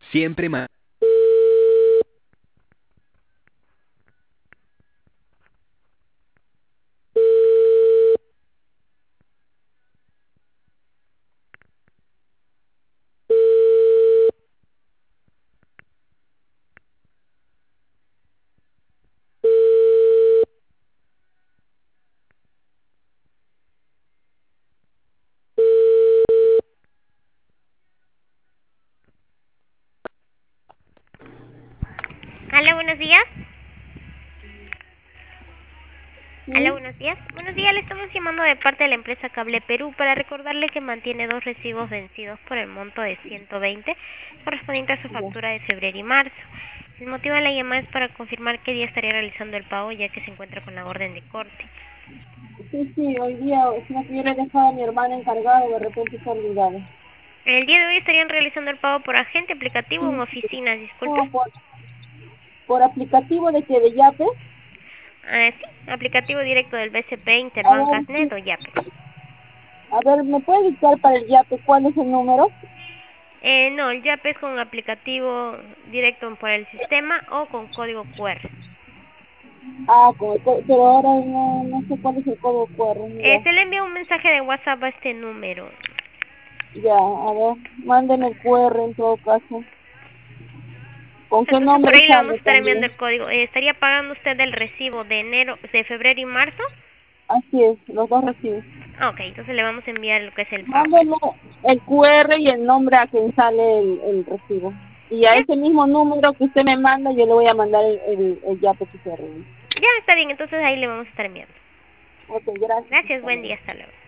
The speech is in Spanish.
Siempre más. Hola, buenos días. Hola, Sí, buenos días. Buenos días, le estamos llamando de parte de la empresa Cable Perú para recordarle que mantiene dos recibos vencidos por el monto de 120 correspondiente a su ya. factura de febrero y marzo. El motivo de la llamada es para confirmar qué día estaría realizando el pago ya que se encuentra con la orden de corte. Sí, hoy día, sino que yo le he dejado a mi hermana encargada, de repente se ha olvidado. El día de hoy estarían realizando el pago por agente, aplicativo o en Sí, sí. oficina, disculpe. No, por aplicativo de que de Yape. Sí, aplicativo directo del BCP, A ver, Interbancas sí. Net o Yape. A ver, ¿me puede dictar para el Yape cuál es el número? No, el Yape es con aplicativo directo por el sistema o con código QR. Ah, pero ahora no sé cuál es el código QR. Ya, Se le envía un mensaje de WhatsApp a este número. ya, a ver, mándenme el QR en todo caso. ¿Con qué Entonces por nombre ahí le vamos a sale estar enviando también? el código. ¿Estaría pagando usted el recibo de enero, de febrero y marzo? Así es, los dos recibos. Ok, entonces le vamos a enviar lo que es el pago. Mándenme el QR y el nombre a quien sale el recibo. Y a Ya, ese mismo número que usted me manda, yo le voy a mandar el Yape que se arregle. ya está bien, entonces ahí le vamos a estar enviando. Ok, gracias. Gracias, Hasta buen luego. día, hasta luego.